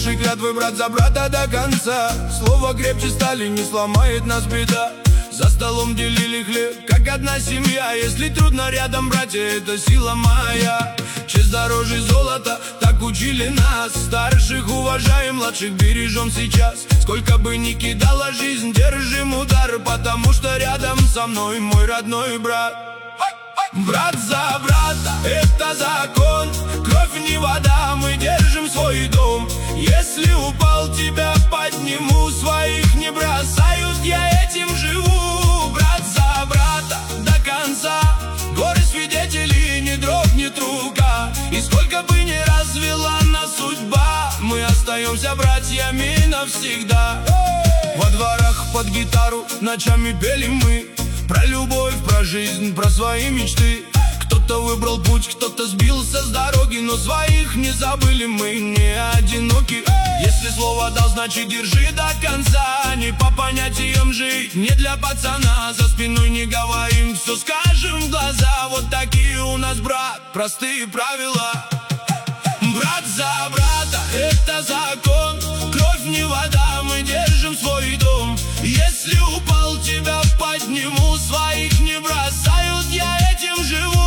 наши клятвы, брат за брата до конца. Слово крепче стали, не сломает нас беда. За столом делили хлеб, как одна семья. Если трудно рядом, братья, это сила моя. Честь дороже золота, так учили нас. Старших уважаем, младших бережем сейчас. Сколько бы ни кидала жизнь, держим удар, потому что рядом со мной мой родной брат. Брат за брата, это закон. Кровь не вода, мы держим свой дом. Если упал, тебя подниму. Своих не бросают, я этим живу. Брат за брата до конца. Горы свидетелей, не дрогнет рука. И сколько бы ни развела нас судьба, мы остаемся братьями навсегда. Во дворах под гитару ночами пели мы про любовь, про жизнь, про свои мечты. Кто-то выбрал путь, кто-то сбился с дороги, но своих не забыли, мы не одиноки. Если слово дал, значит держи до конца. Не по понятиям жить, не для пацана. За спиной не говорим, все скажем в глаза. Вот такие у нас, брат, простые правила. Брат за брата, это закон. Кровь не вода, мы держим свой дом. Если упал, тебя подниму. Своих не бросают, я этим живу.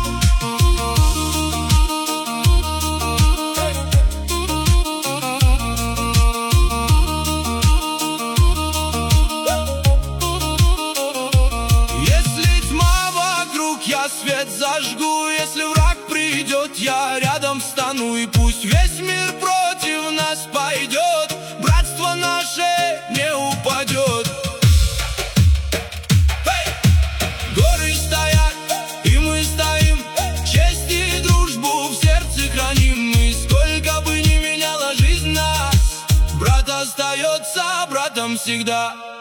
Если тьма вокруг, я свет зажгу. Если враг придет, я рядом встану. И пусть весь мир против нас пойдет, братство наше не упадет. Горы стоят, и мы стоим. Честь и дружбу в сердце храним. И сколько бы ни меняла жизнь нас, брат остается братом всегда.